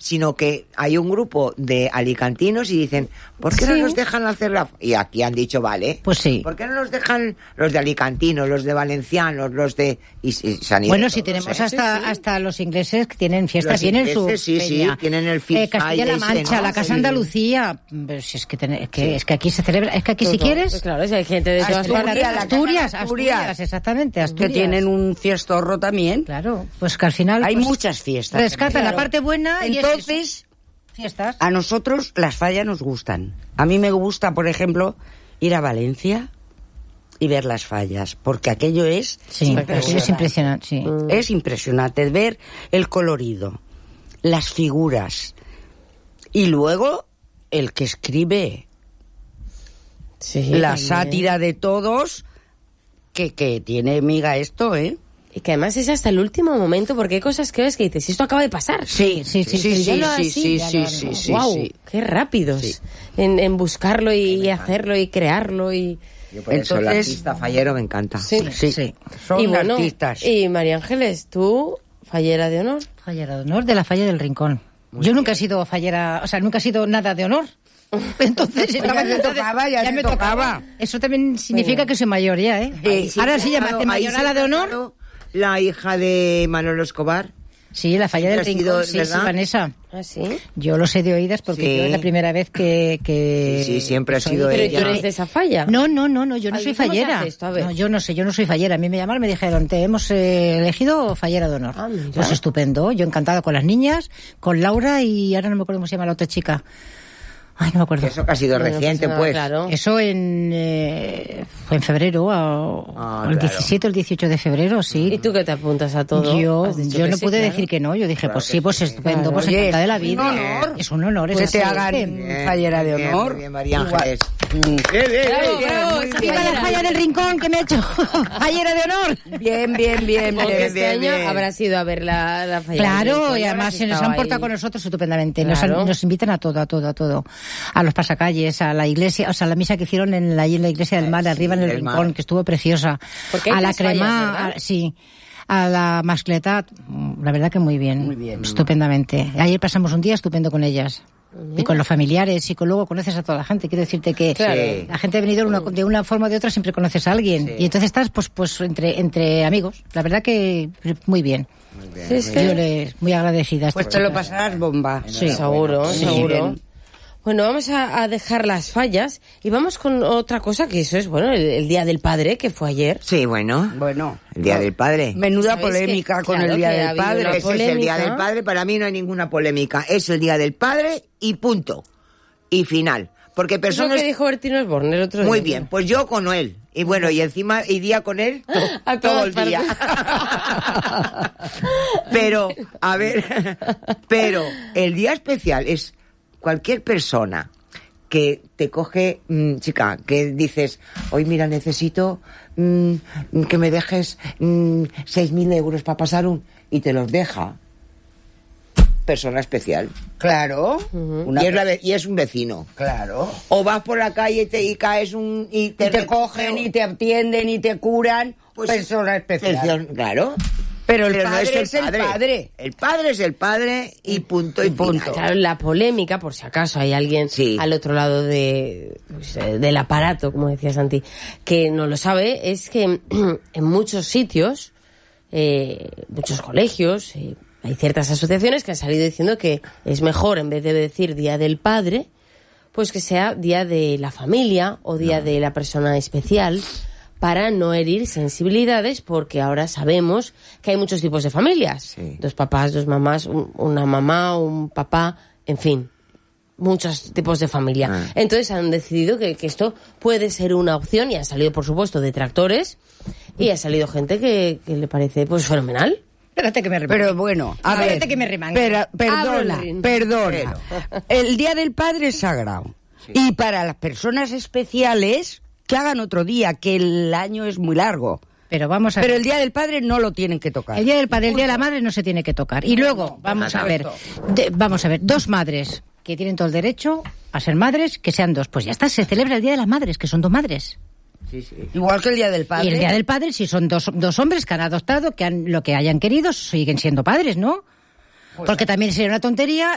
sino que hay un grupo de alicantinos y dicen, ¿por qué no nos dejan hacer la...? Y aquí han dicho, vale. Pues sí. ¿Por qué no nos dejan los de alicantinos, los de valencianos, los de... Y se han ido bueno, todos, si tenemos sí. hasta los ingleses que tienen fiestas, tienen su sí, tienen el Fit Castilla-La Mancha, la Casa Andalucía. Si es que aquí se celebra, es que aquí si quieres... Pues claro, si hay gente de todas partes. Asturias, exactamente, Asturias. Que tienen un fiestorro también. Claro, pues que al final... Hay pues, muchas fiestas. Rescatan la parte buena. Entonces, fiestas. A nosotros las fallas nos gustan. A mí me gusta, por ejemplo, ir a Valencia y ver las fallas, porque aquello es impresionante. Sí. Es impresionante ver el colorido, las figuras y luego el que escribe la sátira de todos, que tiene miga esto, ¿eh? Y que además es hasta el último momento, porque hay cosas que ves que dices, esto acaba de pasar. Sí. Wow, qué rápidos en buscarlo y hacerlo y crearlo y... Yo por eso el artista fallero me encanta. Sí. Son y bueno, artistas. Y María Ángeles, ¿tú, fallera de honor? Fallera de honor de la Falla del Rincón. Yo nunca he sido fallera, o sea, nunca he sido nada de honor. Entonces, ya me tocaba. Eso también significa que soy mayor ya, ¿eh? Ahora sí llamaste mayorada de honor. La hija de Manolo Escobar. Sí, la Falla del Rincón, sí, Vanessa. ¿Ah, sí? Yo lo sé de oídas porque yo es la primera vez que... Sí, siempre ha sido ¿Pero ella. tú eres de esa falla? No, yo no soy fallera. No, yo no soy fallera. A mí me llamaron, me dijeron, te hemos elegido fallera de honor. Pues estupendo, yo encantada con las niñas, con Laura y ahora no me acuerdo cómo se llama la otra chica. Ay, no me acuerdo. Eso que ha sido reciente, pues. Claro. Eso fue en febrero, el 17 o el 18 de febrero, sí. ¿Y tú qué te apuntas a todo? Yo no pude decir que no. Yo dije, pues sí, pues estupendo, pues encantada de la vida. Es un honor. Que te hagan fallera de honor. Bien, María Ángeles. Bravo, ¡Viva la Falla del Rincón que me ha hecho fallera de honor! Bien. Este año habrá sido a ver la falla. Claro, y además se nos han portado con nosotros estupendamente. Claro. Nos invitan a todo. A los pasacalles, a la iglesia, o sea, la misa que hicieron en la iglesia del mar, arriba en el Rincón, que estuvo preciosa. A la crema, sí. A la mascleta, la verdad que muy bien. Estupendamente. Ayer pasamos un día estupendo con ellas. Y con los familiares, y luego conoces a toda la gente. Quiero decirte que la gente ha venido de una forma o de otra, siempre conoces a alguien. Sí. Y entonces estás pues entre amigos. La verdad que muy bien. Yo muy agradecida. Pues te lo pasarás bomba. Sí, seguro. Bueno, vamos a dejar las fallas y vamos con otra cosa, que eso es, bueno, el Día del Padre, que fue ayer. Sí, bueno. El Día del Padre. Menuda polémica con el Día del Padre. Ese es el Día del Padre, para mí no hay ninguna polémica. Es el Día del Padre y punto. Y final. Porque personas... Es lo que dijo Bertino Osborne el otro día. Muy bien, pues yo con él. Y bueno, y encima iría con él todo el día. Pero, a ver, el día especial es... Cualquier persona que te coge, chica, que dices, hoy mira, necesito que me dejes 6.000 euros para pasar y te los deja. Persona especial. Claro. Y es un vecino. Claro. O vas por la calle y caes y te cogen y te atienden y te curan. Pues persona especial. Claro. Pero el padre es el padre. El padre es el padre y punto y punto. Claro, la polémica, por si acaso hay alguien al otro lado del aparato, como decía Santi, que no lo sabe, es que en muchos sitios, muchos colegios, hay ciertas asociaciones que han salido diciendo que es mejor, en vez de decir Día del Padre, pues que sea Día de la Familia o Día de la Persona Especial, para no herir sensibilidades, porque ahora sabemos que hay muchos tipos de familias. Sí. 2 papás, 2 mamás, una mamá, un papá, en fin, muchos tipos de familia. Entonces han decidido que esto puede ser una opción y han salido, por supuesto, detractores y ha salido gente que le parece pues fenomenal. Espérate que me remangue. Pero bueno, a ver, que me remangue. Perdona. El Día del Padre es sagrado. Sí. Y para las personas especiales... que hagan otro día, que el año es muy largo. Pero vamos a ver. Pero el Día del Padre no lo tienen que tocar. El Día del Padre, el Día de la Madre no se tiene que tocar. Y luego, vamos a ver, 2 madres que tienen todo el derecho a ser madres, que sean 2. Pues ya está, se celebra el Día de las Madres, que son 2 madres. Sí, sí. Igual que el Día del Padre. Y el Día del Padre, si son dos hombres que han adoptado, lo que hayan querido, siguen siendo padres, ¿no? Porque también sería una tontería